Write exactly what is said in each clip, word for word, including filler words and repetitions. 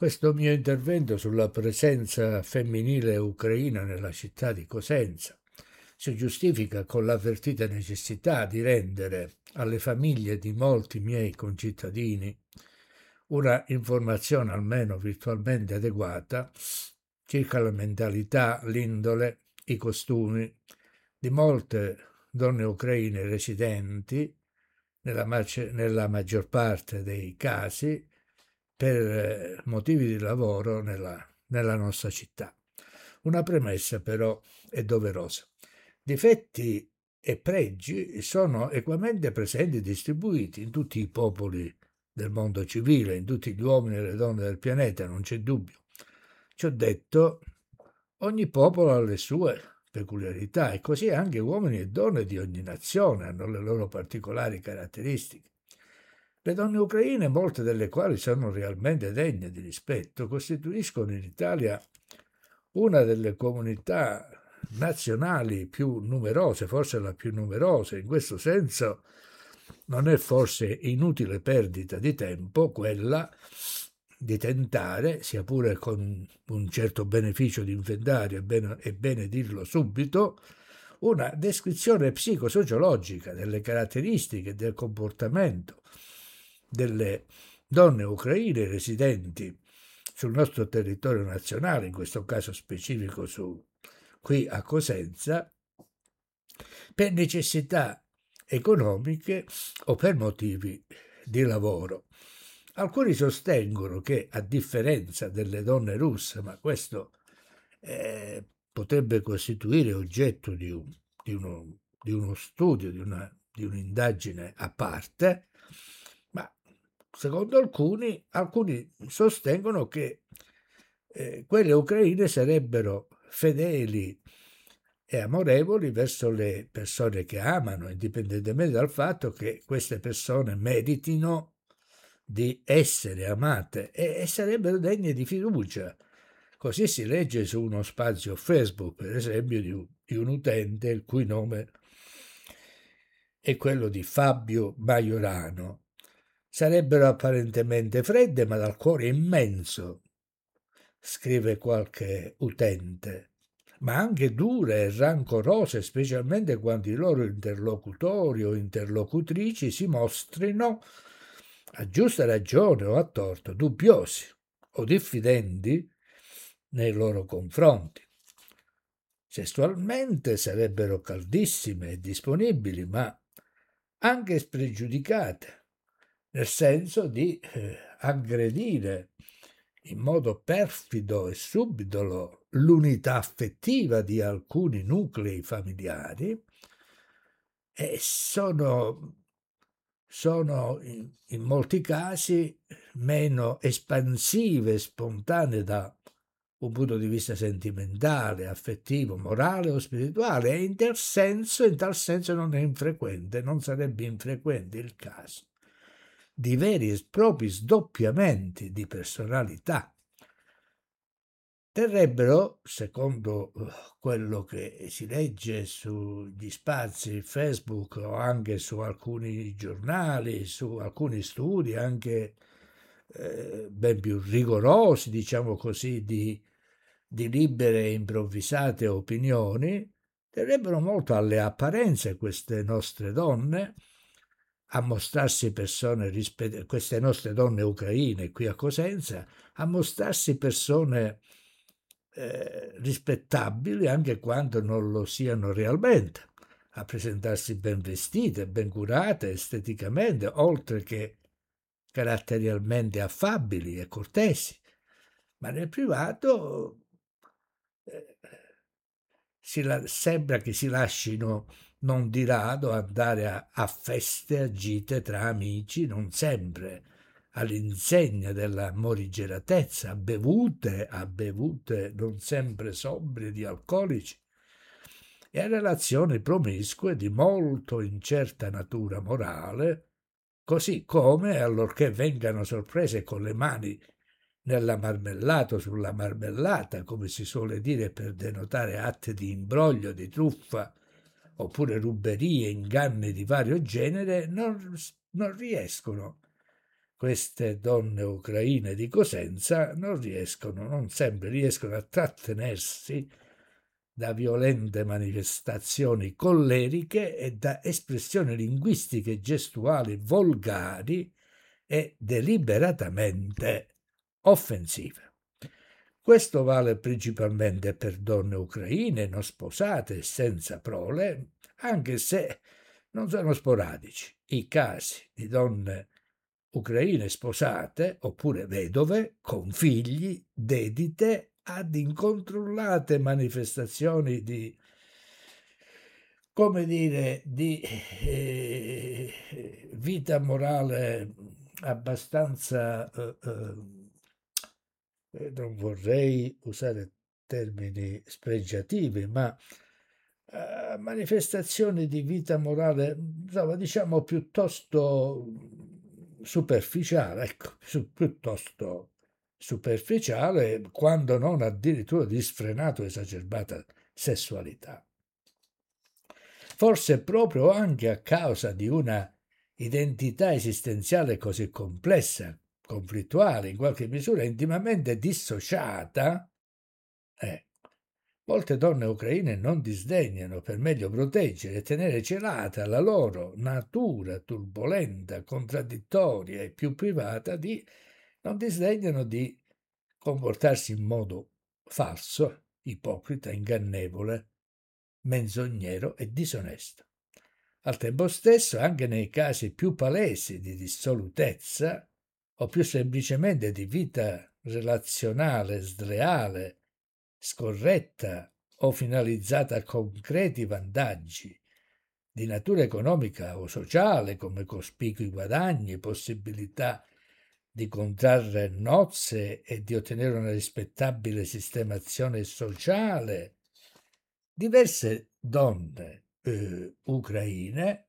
Questo mio intervento sulla presenza femminile ucraina nella città di Cosenza si giustifica con l'avvertita necessità di rendere alle famiglie di molti miei concittadini una informazione almeno virtualmente adeguata circa la mentalità, l'indole, i costumi di molte donne ucraine residenti nella, nella maggior parte dei casi per motivi di lavoro nella, nella nostra città. Una premessa però è doverosa. Difetti e pregi sono equamente presenti e distribuiti in tutti i popoli del mondo civile, in tutti gli uomini e le donne del pianeta, non c'è dubbio. Ciò detto, ogni popolo ha le sue peculiarità e così anche uomini e donne di ogni nazione hanno le loro particolari caratteristiche. Le donne ucraine, molte delle quali sono realmente degne di rispetto, costituiscono in Italia una delle comunità nazionali più numerose, forse la più numerosa. In questo senso non è forse inutile perdita di tempo quella di tentare, sia pure con un certo beneficio di inventario, è bene, è bene dirlo subito, una descrizione psicosociologica delle caratteristiche del comportamento delle donne ucraine residenti sul nostro territorio nazionale, in questo caso specifico su, qui a Cosenza, per necessità economiche o per motivi di lavoro. Alcuni sostengono che, a differenza delle donne russe, ma questo eh, potrebbe costituire oggetto di, un, di, uno, di uno studio, di, una, di un'indagine a parte, ma secondo alcuni, alcuni sostengono che eh, quelle ucraine sarebbero fedeli e amorevoli verso le persone che amano, indipendentemente dal fatto che queste persone meritino di essere amate e, e sarebbero degne di fiducia. Così si legge su uno spazio Facebook, per esempio, di un, di un utente il cui nome è quello di Fabio Maiorano. Sarebbero apparentemente fredde, ma dal cuore immenso, scrive qualche utente, ma anche dure e rancorose, specialmente quando i loro interlocutori o interlocutrici si mostrino, a giusta ragione o a torto, dubbiosi o diffidenti nei loro confronti. Sessualmente sarebbero caldissime e disponibili, ma anche spregiudicate, nel senso di eh, aggredire in modo perfido e subdolo l'unità affettiva di alcuni nuclei familiari e sono, sono in, in molti casi meno espansive e spontanee da un punto di vista sentimentale, affettivo, morale o spirituale, e in tal senso, in tal senso non è infrequente, non sarebbe infrequente il caso di veri e propri sdoppiamenti di personalità. Terrebbero, secondo quello che si legge sugli spazi Facebook o anche su alcuni giornali, su alcuni studi anche eh, ben più rigorosi, diciamo così, di, di libere e improvvisate opinioni, terrebbero molto alle apparenze queste nostre donne, a mostrarsi persone, rispett- queste nostre donne ucraine qui a Cosenza, a mostrarsi persone eh, rispettabili anche quando non lo siano realmente, a presentarsi ben vestite, ben curate esteticamente, oltre che caratterialmente affabili e cortesi, ma nel privato eh, si la- sembra che si lascino non di rado andare a, a feste, a gite tra amici, non sempre all'insegna della morigeratezza, a bevute, a bevute non sempre sobrie di alcolici e a relazioni promiscue di molto incerta natura morale, così come, allorché vengano sorprese con le mani nella marmellata o sulla marmellata, come si suole dire per denotare atti di imbroglio, di truffa, oppure ruberie, inganni di vario genere, non, non riescono queste donne ucraine di Cosenza non riescono, non sempre riescono a trattenersi da violente manifestazioni colleriche e da espressioni linguistiche e gestuali volgari e deliberatamente offensive. Questo vale principalmente per donne ucraine non sposate e senza prole, anche se non sono sporadici i casi di donne ucraine sposate oppure vedove con figli dedite ad incontrollate manifestazioni di, come dire, di eh, vita morale abbastanza, eh, eh, non vorrei usare termini spregiativi, ma eh, manifestazioni di vita morale, insomma, diciamo piuttosto superficiale, ecco, su, piuttosto superficiale, quando non addirittura di sfrenato esacerbata sessualità. Forse proprio anche a causa di una identità esistenziale così complessa, conflittuale, in qualche misura intimamente dissociata, eh, molte donne ucraine non disdegnano, per meglio proteggere e tenere celata la loro natura turbolenta, contraddittoria e più privata, di, non disdegnano di comportarsi in modo falso, ipocrita, ingannevole, menzognero e disonesto. Al tempo stesso, anche nei casi più palesi di dissolutezza o più semplicemente di vita relazionale sleale, scorretta o finalizzata a concreti vantaggi di natura economica o sociale, come cospicui guadagni, possibilità di contrarre nozze e di ottenere una rispettabile sistemazione sociale, diverse donne eh, ucraine,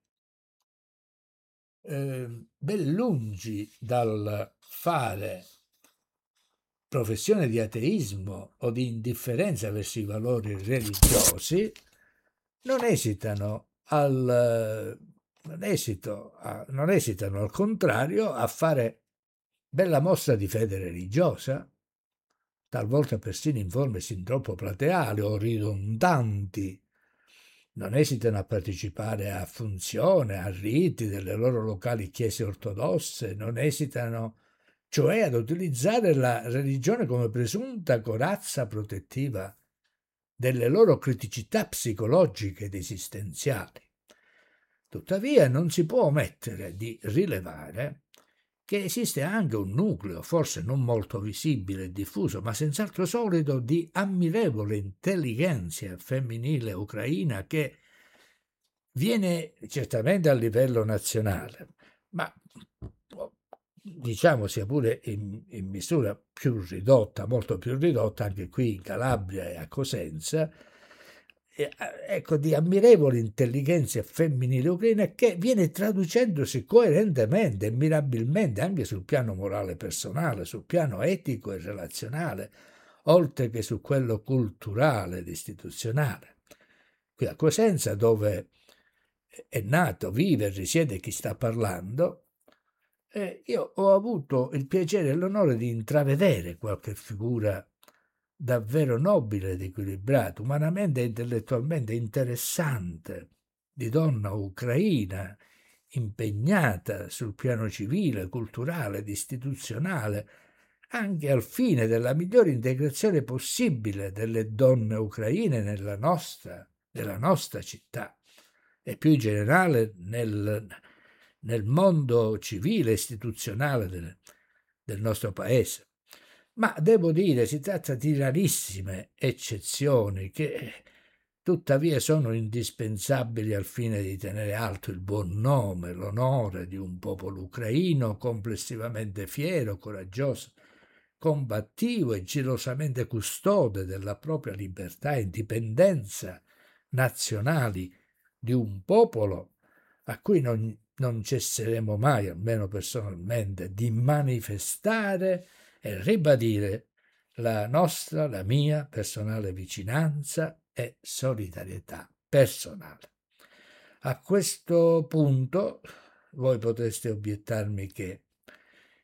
eh, ben lungi dal fare professione di ateismo o di indifferenza verso i valori religiosi, non esitano al non, esito a, non esitano al contrario a fare bella mostra di fede religiosa, talvolta persino in forme sin troppo plateali o ridondanti. Non esitano a partecipare a funzioni, a riti delle loro locali chiese ortodosse, non esitano cioè ad utilizzare la religione come presunta corazza protettiva delle loro criticità psicologiche ed esistenziali. Tuttavia non si può omettere di rilevare che esiste anche un nucleo, forse non molto visibile e diffuso, ma senz'altro solido, di ammirevole intelligenza femminile ucraina che viene certamente a livello nazionale, ma diciamo sia pure in, in misura più ridotta, molto più ridotta, anche qui in Calabria e a Cosenza, ecco, di ammirevole intelligenza femminile ucraina che viene traducendosi coerentemente e mirabilmente anche sul piano morale personale, sul piano etico e relazionale, oltre che su quello culturale ed istituzionale. Qui a Cosenza, dove è nato, vive e risiede chi sta parlando, eh, io ho avuto il piacere e l'onore di intravedere qualche figura davvero nobile ed equilibrata, umanamente e intellettualmente interessante, di donna ucraina, impegnata sul piano civile, culturale ed istituzionale, anche al fine della migliore integrazione possibile delle donne ucraine nella nostra, nella nostra città e più in generale nel, nel mondo civile e istituzionale del, del nostro paese. Ma devo dire, si tratta di rarissime eccezioni che tuttavia sono indispensabili al fine di tenere alto il buon nome, l'onore di un popolo ucraino complessivamente fiero, coraggioso, combattivo e gelosamente custode della propria libertà e indipendenza nazionali, di un popolo a cui non, non cesseremo mai, almeno personalmente, di manifestare e ribadire la nostra, la mia personale vicinanza e solidarietà personale. A questo punto voi potreste obiettarmi che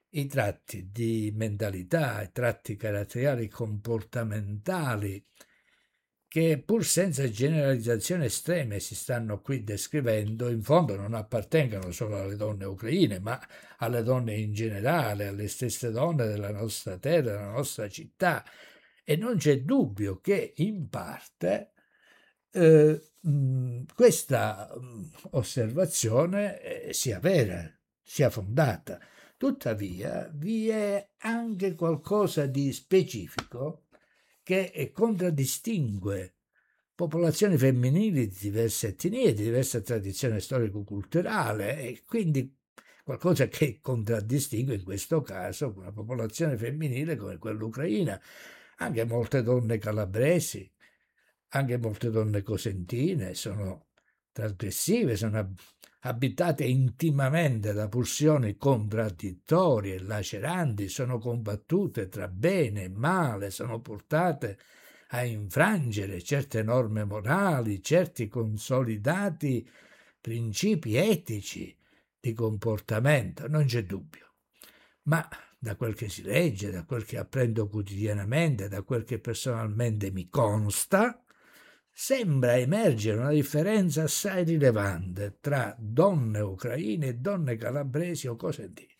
i tratti di mentalità, i tratti caratteriali comportamentali che, pur senza generalizzazioni estreme, si stanno qui descrivendo, in fondo non appartengono solo alle donne ucraine, ma alle donne in generale, alle stesse donne della nostra terra, della nostra città. E non c'è dubbio che in parte eh, mh, questa mh, osservazione eh, sia vera, sia fondata. Tuttavia vi è anche qualcosa di specifico che contraddistingue popolazioni femminili di diverse etnie, di diversa tradizione storico-culturale, e quindi qualcosa che contraddistingue in questo caso una popolazione femminile come quella ucraina. Anche molte donne calabresi, anche molte donne cosentine sono trasgressive, sono abitate intimamente da pulsioni contraddittorie e laceranti, sono combattute tra bene e male, sono portate a infrangere certe norme morali, certi consolidati principi etici di comportamento, non c'è dubbio. Ma da quel che si legge, da quel che apprendo quotidianamente, da quel che personalmente mi consta, sembra emergere una differenza assai rilevante tra donne ucraine e donne calabresi o cosentine.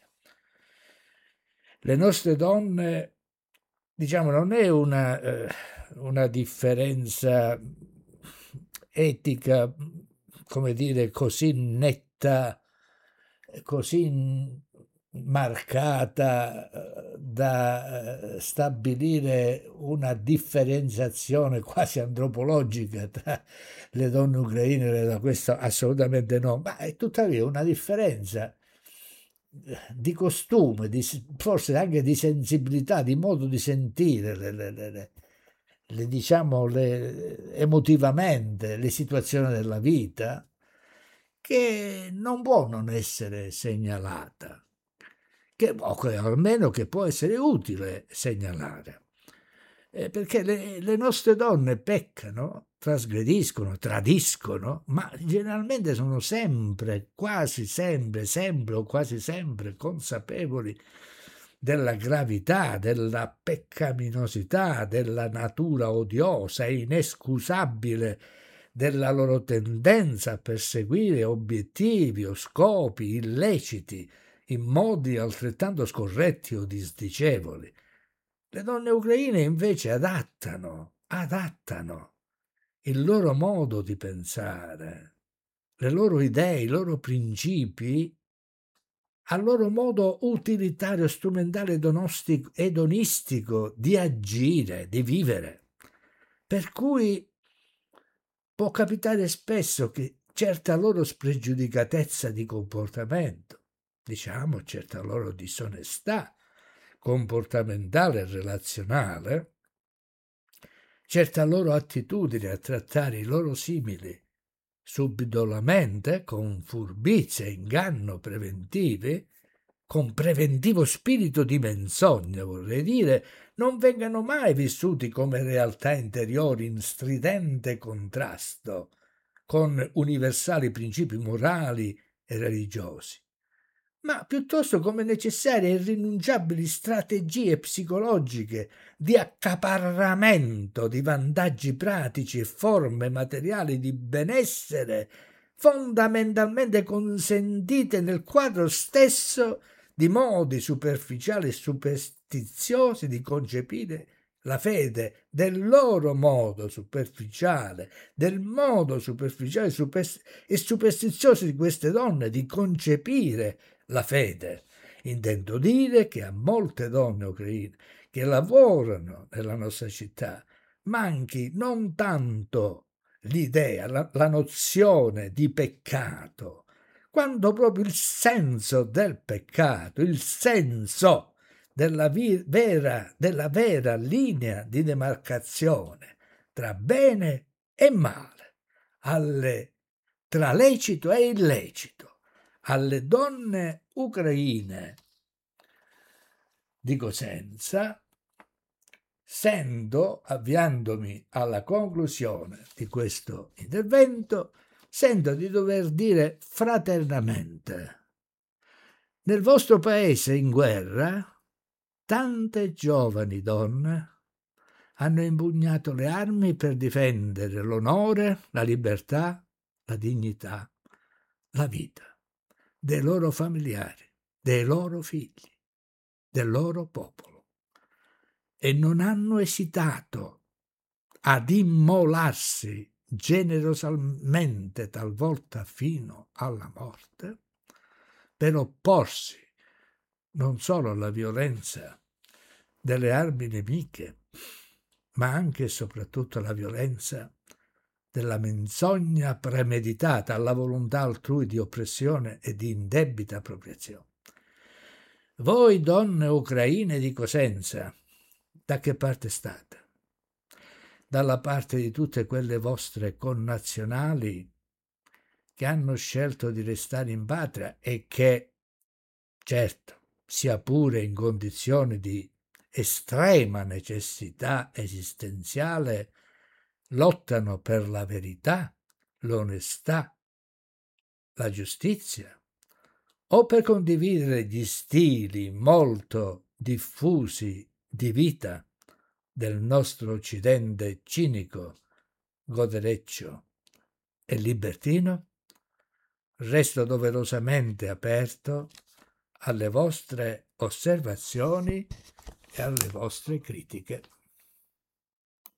Le nostre donne, diciamo, non è una, eh, una differenza etica, come dire, così netta, così marcata da stabilire una differenziazione quasi antropologica tra le donne ucraine, da questo assolutamente no, ma è tuttavia una differenza di costume, di, forse anche di sensibilità, di modo di sentire le, le, le, le diciamo le, emotivamente le situazioni della vita, che non può non essere segnalata, che, o che almeno che può essere utile segnalare, eh, perché le, le nostre donne peccano, trasgrediscono, tradiscono, ma generalmente sono sempre, quasi sempre, sempre o quasi sempre consapevoli della gravità, della peccaminosità, della natura odiosa e inescusabile della loro tendenza a perseguire obiettivi o scopi illeciti in modi altrettanto scorretti o disdicevoli. Le donne ucraine invece adattano, adattano il loro modo di pensare, le loro idee, i loro principi al loro modo utilitario, strumentale, edonistico di agire, di vivere. Per cui può capitare spesso che certa loro spregiudicatezza di comportamento, diciamo certa loro disonestà comportamentale e relazionale, certa loro attitudine a trattare i loro simili subdolamente, con furbizia e inganno preventivi, con preventivo spirito di menzogna, vorrei dire, non vengano mai vissuti come realtà interiori in stridente contrasto con universali principi morali e religiosi, ma piuttosto come necessarie e irrinunciabili strategie psicologiche di accaparramento di vantaggi pratici e forme materiali di benessere fondamentalmente consentite nel quadro stesso di modi superficiali e superstiziosi di concepire la fede, del loro modo superficiale, del modo superficiale e superstizioso di queste donne di concepire la fede. Intendo dire che a molte donne ucraine che lavorano nella nostra città manchi non tanto l'idea, la, la nozione di peccato, quanto proprio il senso del peccato, il senso della vi- vera, della vera linea di demarcazione tra bene e male, alle, tra lecito e illecito. Alle donne ucraine di Cosenza sento, avviandomi alla conclusione di questo intervento, sento di dover dire fraternamente: Nel vostro paese in guerra, tante giovani donne hanno impugnato le armi per difendere l'onore, la libertà, la dignità, la vita dei loro familiari, dei loro figli, del loro popolo, e non hanno esitato ad immolarsi generosamente, talvolta fino alla morte, per opporsi non solo alla violenza delle armi nemiche, ma anche e soprattutto alla violenza della menzogna premeditata, alla volontà altrui di oppressione e di indebita appropriazione. Voi donne ucraine di Cosenza, da che parte state? Dalla parte di tutte quelle vostre connazionali che hanno scelto di restare in patria e che, certo, sia pure in condizioni di estrema necessità esistenziale, lottano per la verità, l'onestà, la giustizia, o per condividere gli stili molto diffusi di vita del nostro Occidente cinico, godereccio e libertino? Resto doverosamente aperto alle vostre osservazioni e alle vostre critiche.